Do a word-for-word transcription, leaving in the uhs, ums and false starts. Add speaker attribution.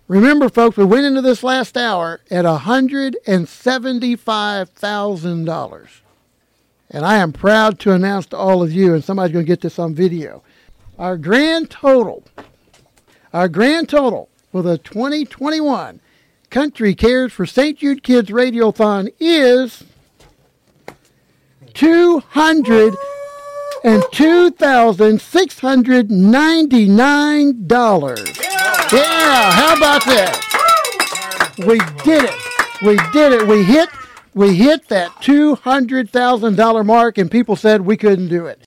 Speaker 1: Remember, folks, we went into this last hour at one hundred seventy-five thousand dollars. And I am proud to announce to all of you, and somebody's going to get this on video, our grand total, our grand total for the twenty twenty-one Country Cares for Saint Jude Kids Radiothon is two hundred two thousand six hundred ninety-nine dollars. Yeah. yeah, how about that? We did it. We did it. We hit we hit that two hundred thousand dollars mark, and people said we couldn't do it.